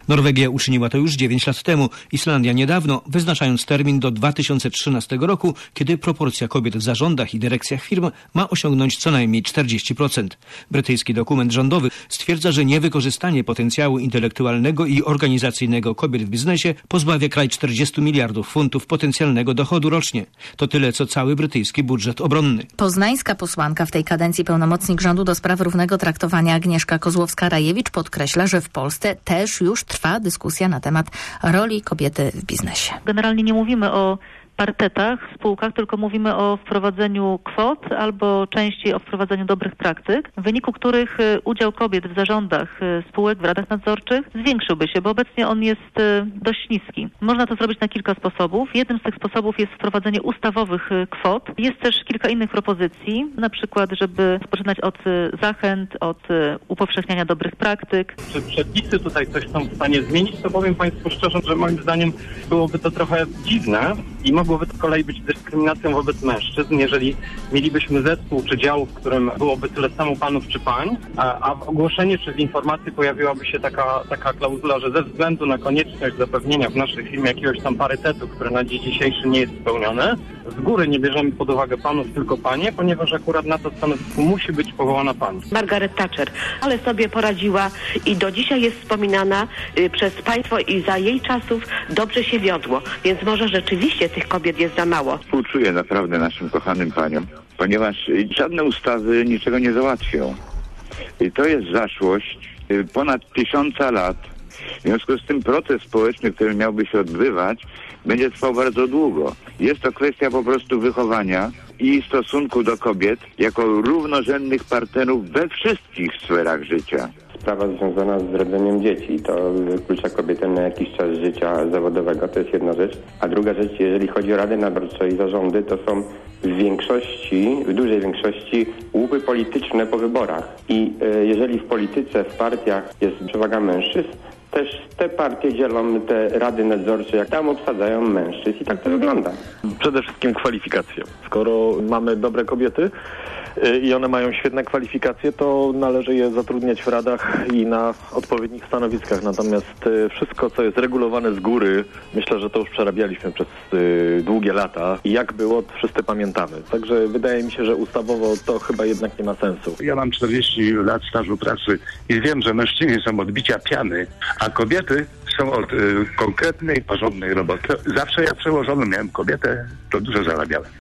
Norwegia uczyniła to już 9 lat temu, Islandia niedawno, wyznaczając termin do 2013 roku, kiedy proporcja kobiet w zarządach i dyrekcjach firm ma osiągnąć co najmniej 40%. Brytyjski dokument rządowy stwierdza, że niewykorzystanie potencjału intelektualnego i organizacyjnego kobiet w biznesie pozbawia kraj 40 miliardów funtów potencjalnego dochodu rocznie. To tyle, co cały brytyjski budżet obronny. Poznańska posłanka, w tej kadencji pełnomocnik rządu do spraw równego traktowania Agnieszka Kozłowska-Rajewicz podkreśla, że w Polsce też już trwa dyskusja na temat roli kobiety w biznesie. Generalnie nie mówimy o parytetach w spółkach, tylko mówimy o wprowadzeniu kwot albo częściej o wprowadzeniu dobrych praktyk, w wyniku których udział kobiet w zarządach spółek, w radach nadzorczych zwiększyłby się, bo obecnie on jest dość niski. Można to zrobić na kilka sposobów. Jednym z tych sposobów jest wprowadzenie ustawowych kwot. Jest też kilka innych propozycji, na przykład, żeby zaczynać od zachęt, od upowszechniania dobrych praktyk. Czy przepisy tutaj coś są w stanie zmienić, to powiem Państwu szczerze, że moim zdaniem byłoby to trochę dziwne i mogłoby to z kolei być dyskryminacją wobec mężczyzn, jeżeli mielibyśmy zespół czy dział, w którym byłoby tyle samo panów czy pań, a w ogłoszeniu czy w informacji pojawiłaby się taka klauzula, że ze względu na konieczność zapewnienia w naszej firmie jakiegoś tam parytetu, który na dzień dzisiejszy nie jest spełniony, z góry nie bierzemy pod uwagę panów, tylko panie, ponieważ akurat na to stanowisku musi być powołana pani. Margaret Thatcher, ale sobie poradziła i do dzisiaj jest wspominana przez państwo i za jej czasów dobrze się wiodło, więc może rzeczywiście tych kobiet jest za mało. Współczuję naprawdę naszym kochanym paniom, ponieważ żadne ustawy niczego nie załatwią. I to jest zaszłość ponad 1000 lat. W związku z tym proces społeczny, który miałby się odbywać, będzie trwał bardzo długo. Jest to kwestia po prostu wychowania i stosunku do kobiet jako równorzędnych partnerów we wszystkich sferach życia. Sprawa związana z rodzeniem dzieci, to wyklucza kobietę na jakiś czas życia zawodowego, to jest jedna rzecz. A druga rzecz, jeżeli chodzi o rady nadzorcze i zarządy, to są w dużej większości łupy polityczne po wyborach. I jeżeli w polityce, w partiach jest przewaga mężczyzn, też te partie dzielą te rady nadzorcze, jak tam obsadzają mężczyzn i tak to wygląda. Przede wszystkim kwalifikacje. Skoro mamy dobre kobiety i one mają świetne kwalifikacje, to należy je zatrudniać w radach i na odpowiednich stanowiskach. Natomiast wszystko, co jest regulowane z góry, myślę, że to już przerabialiśmy przez długie lata i jak było, to wszyscy pamiętamy. Także wydaje mi się, że ustawowo to chyba jednak nie ma sensu. Ja mam 40 lat stażu pracy i wiem, że mężczyźni są od bicia piany, a kobiety są od konkretnej, porządnej roboty. Zawsze jak przełożony miałem kobietę, to dużo zarabiałem.